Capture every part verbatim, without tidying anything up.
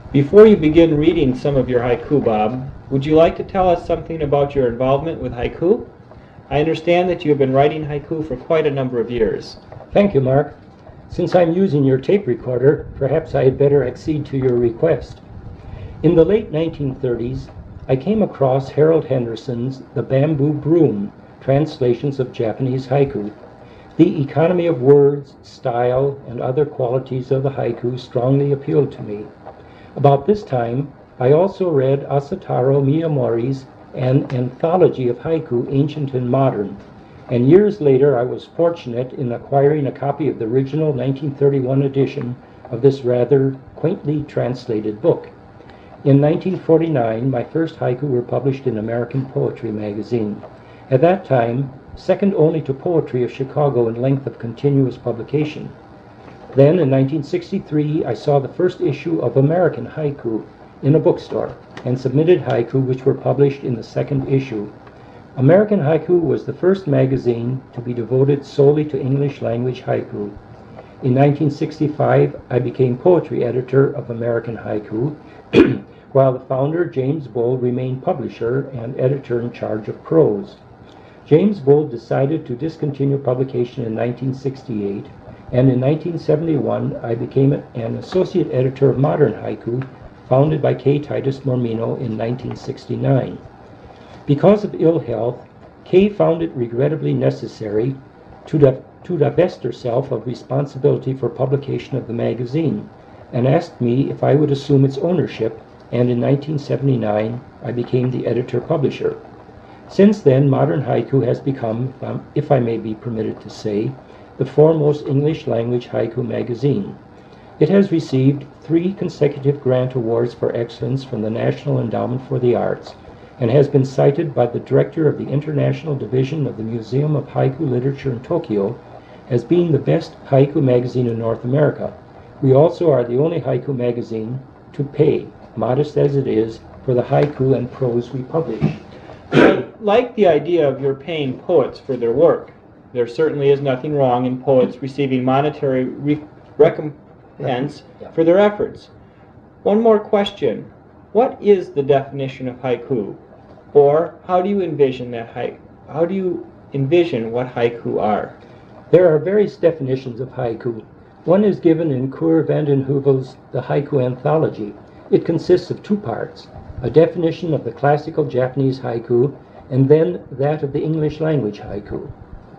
Before you begin reading some of your haiku, Bob, would you like to tell us something about your involvement with haiku? I understand that you have been writing haiku for quite a number of years. Thank you, Mark. Since I'm using your tape recorder, perhaps I had better accede to your request. In the late nineteen thirties, I came across Harold Henderson's The Bamboo Broom, translations of Japanese haiku. The economy of words, style, and other qualities of the haiku strongly appealed to me. About this time, I also read Asataro Miyamori's An Anthology of Haiku, Ancient and Modern, and years later I was fortunate in acquiring a copy of the original nineteen thirty-one edition of this rather quaintly translated book. In nineteen forty-nine, my first haiku were published in American Poetry magazine. At that time, second only to Poetry of Chicago in length of continuous publication. Then, in nineteen sixty-three, I saw the first issue of American Haiku in a bookstore and submitted haiku which were published in the second issue. American Haiku was the first magazine to be devoted solely to English language haiku. In nineteen sixty-five, I became poetry editor of American Haiku, while the founder, James Bull, remained publisher and editor in charge of prose. James Bull decided to discontinue publication in nineteen sixty-eight, and in nineteen seventy-one I became an associate editor of Modern Haiku, founded by K. Titus Mormino in nineteen sixty-nine. Because of ill health, Kay found it regrettably necessary to, di- to divest herself of responsibility for publication of the magazine, and asked me if I would assume its ownership, and in nineteen seventy-nine I became the editor-publisher. Since then, Modern Haiku has become, if I may be permitted to say, the foremost English-language haiku magazine. It has received three consecutive grant awards for excellence from the National Endowment for the Arts, and has been cited by the director of the International Division of the Museum of Haiku Literature in Tokyo as being the best haiku magazine in North America. We also are the only haiku magazine to pay, modest as it is, for the haiku and prose we publish. I like the idea of your paying poets for their work. There certainly is nothing wrong in poets receiving monetary re- recompense for their efforts. One more question. What is the definition of haiku? Or how do you envision that haiku? How do you envision what haiku are? There are various definitions of haiku. One is given in Kur Vanden Heuvel's The Haiku Anthology. It consists of two parts, a definition of the classical Japanese haiku, and then that of the English language haiku.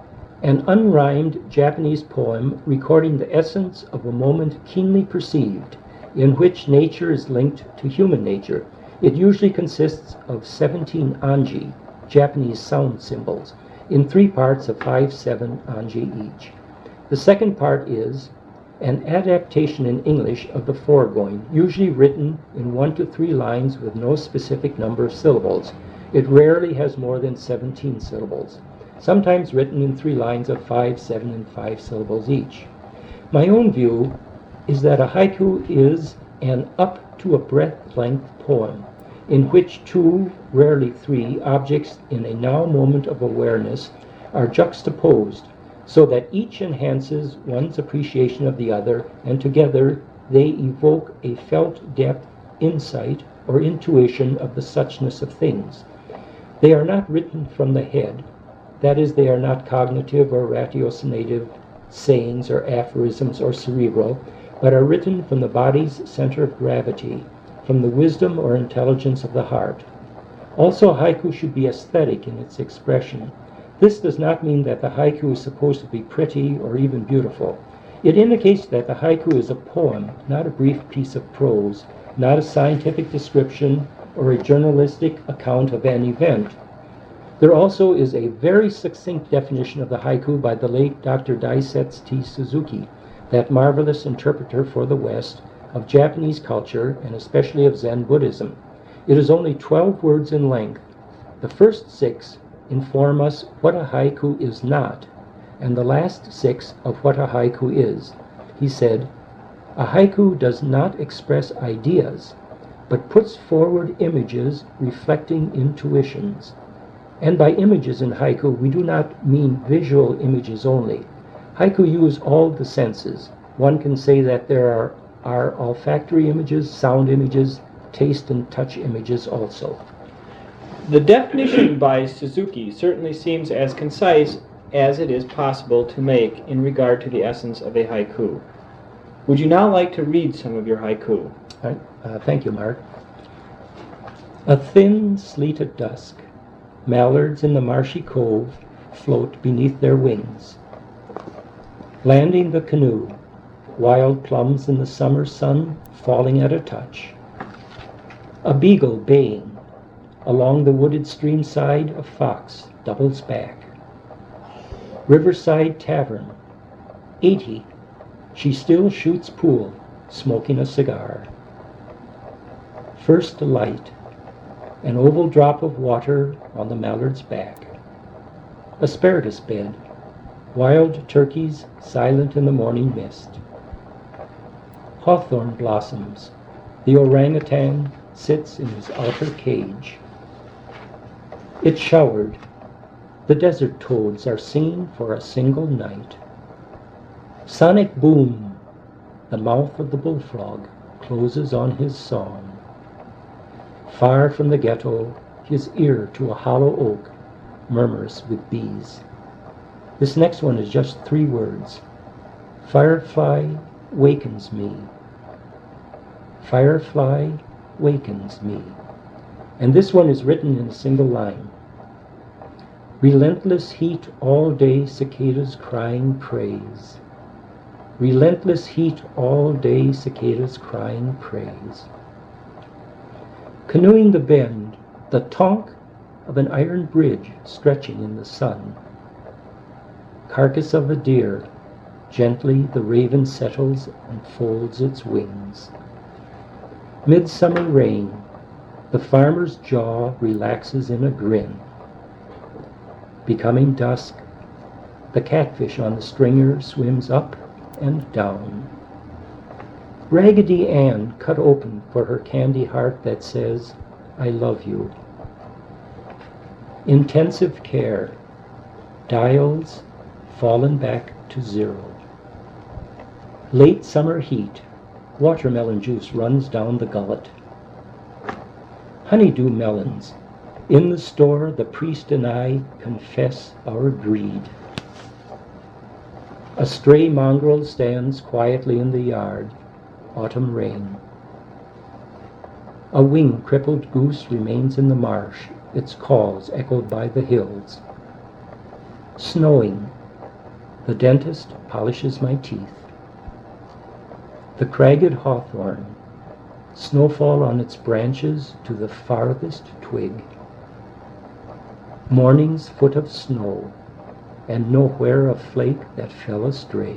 An unrhymed Japanese poem recording the essence of a moment keenly perceived, in which nature is linked to human nature. It usually consists of seventeen anji, Japanese sound symbols, in three parts of five, seven anji each. The second part is an adaptation in English of the foregoing, usually written in one to three lines with no specific number of syllables. It rarely has more than seventeen syllables, sometimes written in three lines of five, seven, and five syllables each. My own view is that a haiku is an up to a breath-length poem in which two, rarely three, objects in a now moment of awareness are juxtaposed so that each enhances one's appreciation of the other, and together they evoke a felt depth, insight, or intuition of the suchness of things. They are not written from the head. That is, they are not cognitive or ratiocinative sayings or aphorisms or cerebral, but are written from the body's center of gravity, from the wisdom or intelligence of the heart. Also, haiku should be aesthetic in its expression. This does not mean that the haiku is supposed to be pretty or even beautiful. It indicates that the haiku is a poem, not a brief piece of prose, not a scientific description or a journalistic account of an event. There also is a very succinct definition of the haiku by the late Doctor Daisetsu T. Suzuki, that marvelous interpreter for the West of Japanese culture and especially of Zen Buddhism. It is only twelve words in length. The first six inform us what a haiku is not, and the last six of what a haiku is. He said, "A haiku does not express ideas, but puts forward images reflecting intuitions." And by images in haiku, we do not mean visual images only. Haiku use all the senses. One can say that there are are olfactory images, sound images, taste and touch images also. The definition by Suzuki certainly seems as concise as it is possible to make in regard to the essence of a haiku. Would you now like to read some of your haiku? Right. Uh, thank you, Mark. A thin sleet at dusk, mallards in the marshy cove float beneath their wings. Landing the canoe, wild plums in the summer sun falling at a touch. A beagle baying, along the wooded stream side a fox doubles back. Riverside Tavern, eighty, she still shoots pool, smoking a cigar. First light, an oval drop of water on the mallard's back. Asparagus bed, wild turkeys silent in the morning mist. Hawthorn blossoms, the orangutan sits in his outer cage. It showered, the desert toads are seen for a single night. Sonic boom, the mouth of the bullfrog closes on his song. Far from the ghetto, his ear to a hollow oak murmurs with bees. This next one is just three words. Firefly wakens me. Firefly wakens me. And this one is written in a single line. Relentless heat all day, cicadas crying praise. Relentless heat all day, cicadas crying praise. Canoeing the bend, the tonk of an iron bridge stretching in the sun. Carcass of a deer, gently the raven settles and folds its wings. Midsummer rain, the farmer's jaw relaxes in a grin. Becoming dusk, the catfish on the stringer swims up and down. Raggedy Ann cut open for her candy heart that says, I love you. Intensive care, dials fallen back to zero. Late summer heat, watermelon juice runs down the gullet. Honeydew melons, in the store the priest and I confess our greed. A stray mongrel stands quietly in the yard, autumn rain. A wing-crippled goose remains in the marsh, its calls echoed by the hills. Snowing, the dentist polishes my teeth. The cragged hawthorn, snowfall on its branches to the farthest twig. Morning's foot of snow, and nowhere a flake that fell astray.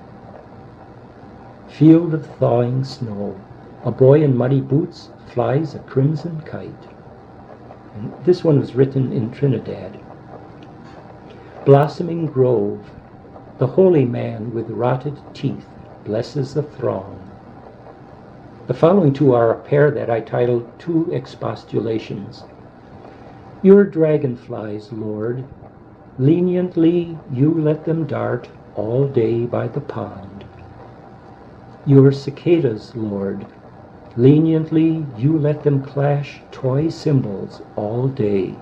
Field of thawing snow, a boy in muddy boots flies a crimson kite. And this one was written in Trinidad. Blossoming grove, the holy man with rotted teeth blesses the throng. The following two are a pair that I titled Two Expostulations. Your dragonflies, Lord, leniently you let them dart all day by the pond. Your cicadas, Lord, leniently you let them clash toy cymbals all day.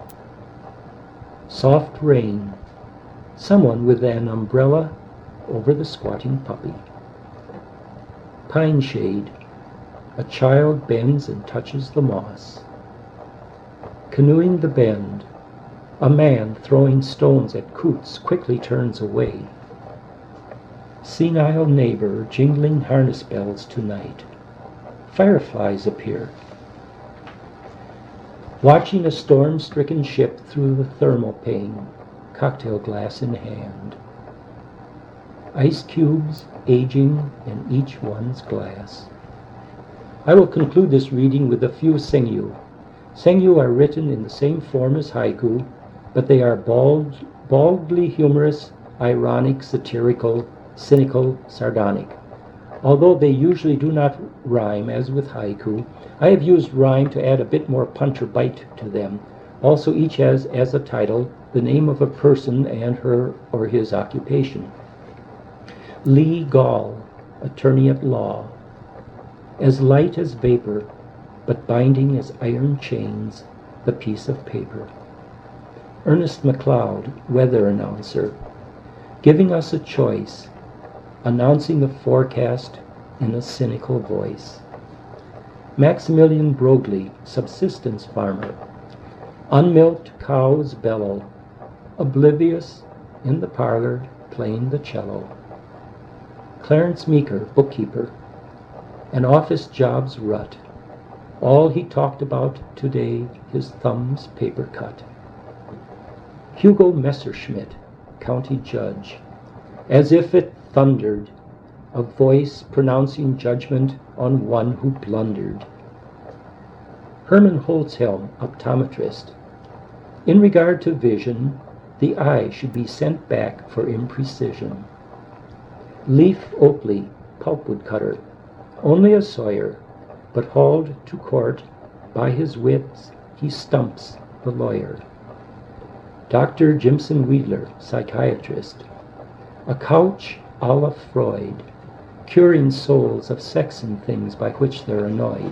Soft rain, someone with an umbrella over the squatting puppy. Pine shade, a child bends and touches the moss. Canoeing the bend, a man throwing stones at coots quickly turns away. Senile neighbor jingling harness bells tonight. Fireflies appear. Watching a storm-stricken ship through the thermal pane, cocktail glass in hand. Ice cubes aging in each one's glass. I will conclude this reading with a few sengyu. Sengyu are written in the same form as haiku, but they are bald, baldly humorous, ironic, satirical, cynical, sardonic. Although they usually do not rhyme, as with haiku, I have used rhyme to add a bit more punch or bite to them. Also, each has as a title the name of a person and her or his occupation. Lee Gall, attorney at law, as light as vapor, but binding as iron chains the piece of paper. Ernest McLeod, weather announcer, giving us a choice, announcing the forecast in a cynical voice. Maximilian Broglie, subsistence farmer, unmilked cows bellow, oblivious in the parlor playing the cello. Clarence Meeker, bookkeeper, an office job's rut, all he talked about today, his thumb's paper cut. Hugo Messerschmidt, county judge, as if it thundered, a voice pronouncing judgment on one who blundered. Herman Holzhelm, optometrist, in regard to vision, the eye should be sent back for imprecision. Leif Oakley, pulpwood cutter, only a sawyer, but hauled to court by his wits, he stumps the lawyer. Doctor Jimson Wheeler, psychiatrist, a couch a la Freud, curing souls of sex and things by which they're annoyed.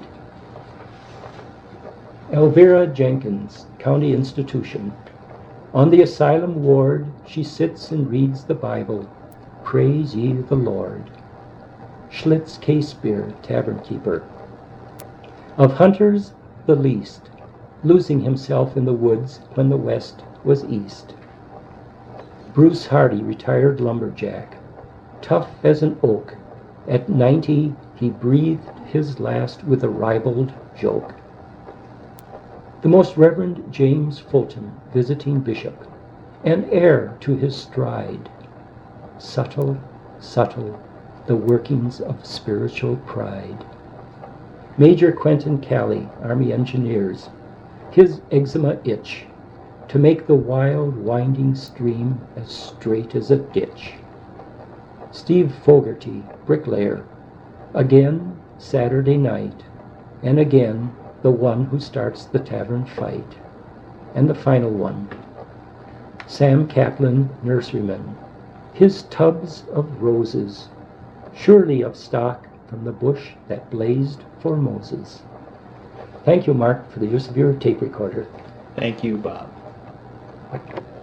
Elvira Jenkins, county institution, on the asylum ward she sits and reads the Bible, praise ye the Lord. Schlitz Casebeer, tavern keeper, of hunters the least, losing himself in the woods when the west was east. Bruce Hardy, retired lumberjack, tough as an oak, at ninety he breathed his last with a ribald joke. The Most Reverend James Fulton, visiting bishop, an heir to his stride. Subtle, subtle, the workings of spiritual pride. Major Quentin Calley, Army Engineers, his eczema itch, to make the wild, winding stream as straight as a ditch. Steve Fogarty, bricklayer, again Saturday night, and again the one who starts the tavern fight. And the final one, Sam Kaplan, nurseryman, his tubs of roses, surely of stock from the bush that blazed for Moses. Thank you, Mark, for the use of your tape recorder. Thank you, Bob. Thank you.